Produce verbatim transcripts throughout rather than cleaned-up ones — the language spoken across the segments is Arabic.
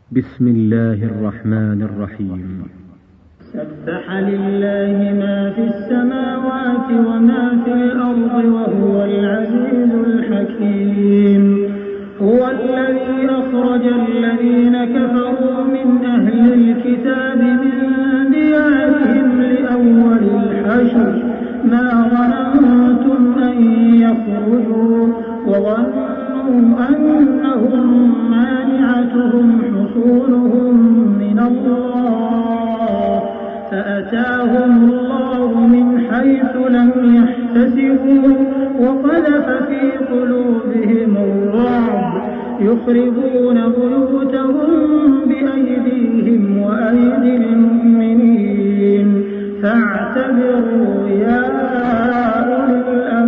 بسم الله الرحمن الرحيم. سبح لله ما في السماوات وما في الأرض وهو العزيز الحكيم. هو الذي أخرج الذين كفروا من أهل الكتاب من ديارهم لأول الحشر ما ظننتم أن يخرجوا وظنوا أنهم مانعتهم حصولهم من الله فأتاهم الله من حيث لم يحتسبوا وقذف في قلوبهم الرعب يخربون بيوتهم بأيديهم وأيدي المؤمنين فاعتبروا يا أولي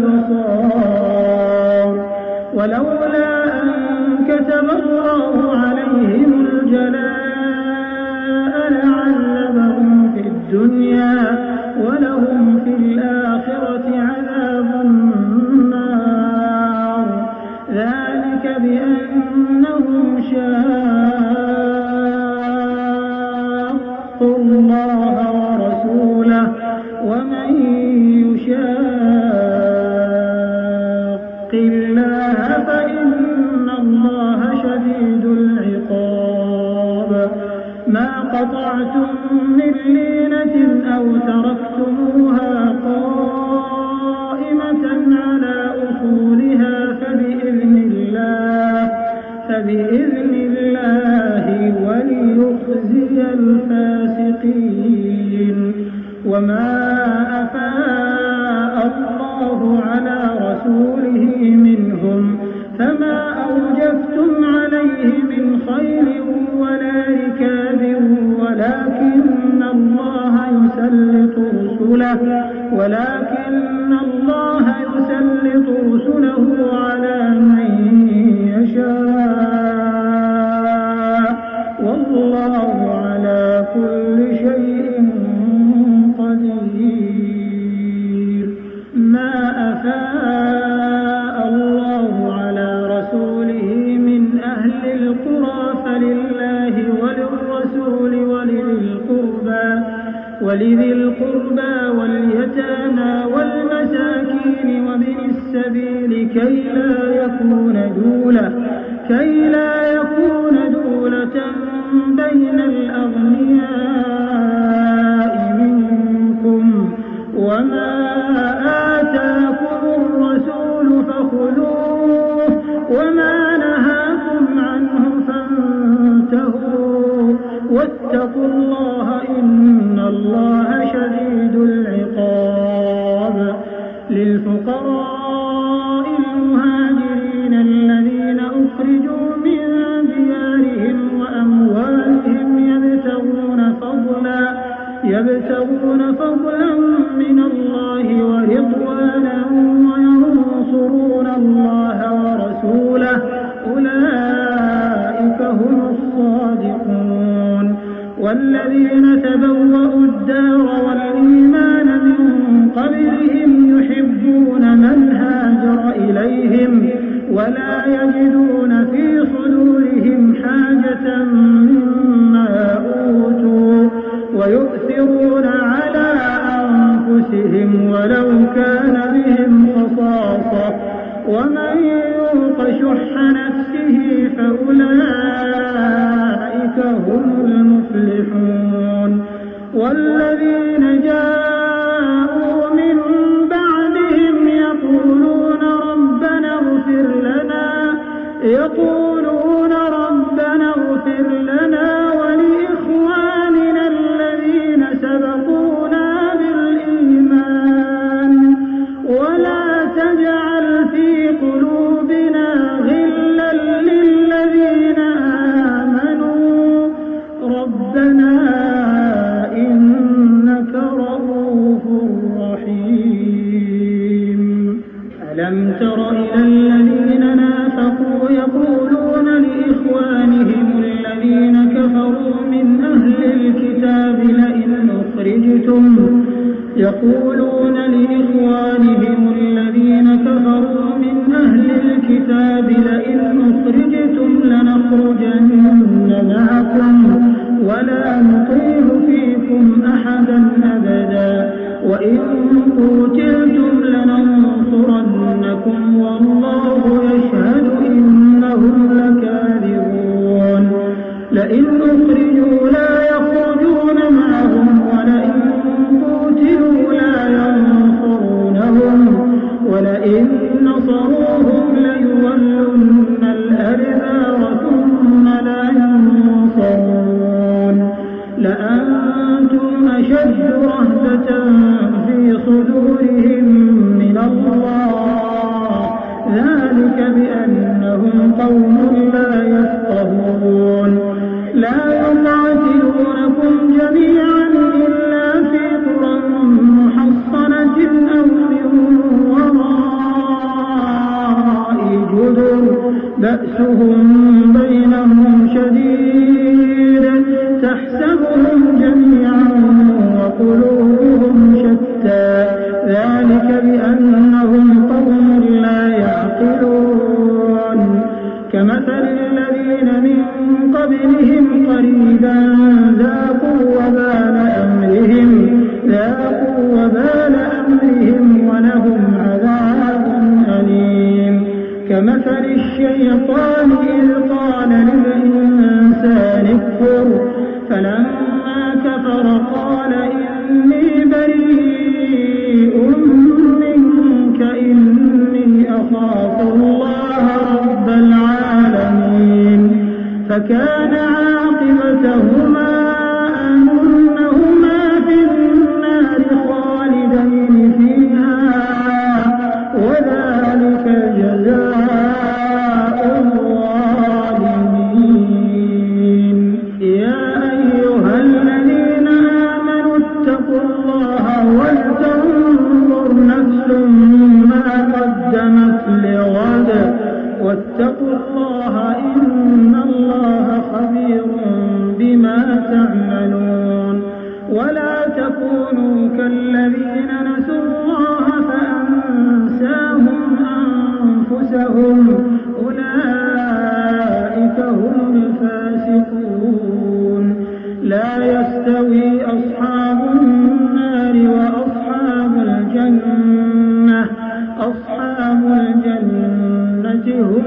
الأبصار. ولولا أن كتب الله عليهم الجلاء لعذبهم في الدنيا ولهم في الآخرة عذاب النار ذلك بأنهم شاقوا الله ورسوله ومن يشاق الله فإن الله شديد العقاب. ما قطعتم من لينة أو تركتموها قائمة على أصولها فبإذن الله فبإذن الله وليخزي الفاسقين. وما أفاء الله على رسوله منهم فما أوجفتم عليه من خيل ولا ركاب ولكن الله يسلط رسله ولكن الله يسلط رسله على من يشاء والله على كل شيء قدير. ما أفاء الله على رسوله من أهل القرى فلله وللرسول ولذي القربى ولذي القربى واليتامى والمساكين وابن السبيل كي لا يكون دولة كي لا يكون دولة بين الأغنياء منكم. وما آتاكم الرسول فخذوه وما نهاكم عنه فانتهوا واتقوا الله إن الله شديد العقاب. للفقراء المهاجرين الذين أخرجوا من ديارهم وأموالهم يبتغون فضلا يبتغون فضلا من الله ورضوانا وينصرون الله ورسوله أولئك هم الصادقون. والذين تبوأوا الدار والإيمان من قبلهم يحبون من هاجر إليهم ولا يجدون في صدورهم حاجة مما أوتوا ويؤثرون على أنفسهم ولو كان بهم خصاصة ومن يوق شح نفسه فأولئك هم المفلحون. والذين جاءوا من بعدهم يقولون ربنا اغفر لنا يقولون ربنا اغفر لنا ولإخواننا الذين سبقونا بالإيمان ولا تجعل في قلوبنا غلا للذين آمنوا ربنا إنك رؤوف رحيم. ألم تر إلى الذين نافقوا يقولون لإخوانهم الذين كفروا من أهل الكتاب لئن أخرجتم يقولون لإخوانهم الذين كفروا من أهل الكتاب لئن أخرجتم لنخرجن معكم ولا نطيع فيكم أحدا أبدا وإن قتلتم لننصرنكم والله يشهد إنهم لكاذبون لئن أخرجوا لا يخرجون معهم ولئن قتلوا لا ينصرونهم ولئن نصروهم ليولن الأدبار ثم لا ينصرون لأنتم أشد رهبة في صدورهم من الله ذلك بأنهم قوم لا يفقهون لا يقاتلونكم جميعا إلا في قرى محصنة أو من وراء جدر بأسهم بينهم شديد تحسبهم جميعا وقلوبهم شتى ذلك بأنهم قوم لا يعقلون كمثل الذين من قبلهم قريبا ذاقوا وبال أمرهم ذاقوا وبال أمرهم ولهم عذاب أليم كمثل الشيطان إذ قال للإنسان اكفر فلما كفر قال إني بريء منك إني أخاف الله رب العالمين فكان عاقبتهما أنهما في النار خالدين فيها وذلك جزاء الظالمين يا أيها الذين آمنوا اتقوا الله ولتنظر نفس ما قدمت لغد واتقوا الله إن الله خبير بما تعملون ولا تكونوا كالذين نسوا الله فأنساهم أنفسهم أولئك هم الفاسقون لا يستوي أصحاب النار وأصحاب الجنة أصحاب الجنة هم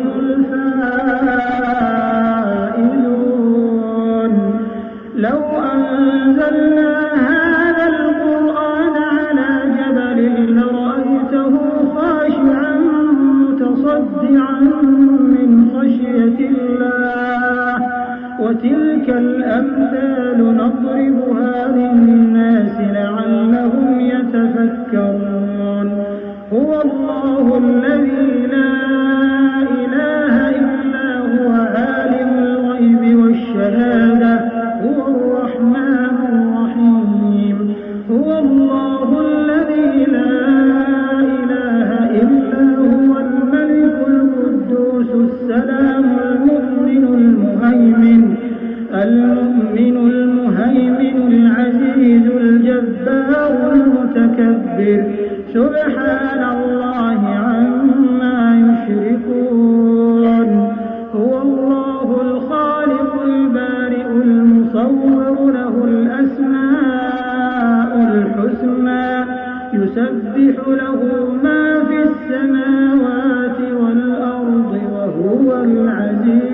الفائزون لو أنزلنا هذا القرآن على جبل لرأيته خاشعا متصدعا من خشية الله وتلك الأمثال نضربها للناس لعلهم يتفكرون هو الله الذي لا إله إلا هو عالم الغيب والشهادة هو الرحمن الرحيم هو الله الذي لا إله إلا هو الملك القدوس السلام المؤمن المهيمن المؤمن المهيمن العزيز الجبار المتكبر سبحان الله عما يشركون هو الله الخالق البارئ المصور له الأسماء الحسنى يسبح له ما في السماوات والأرض وهو العزيز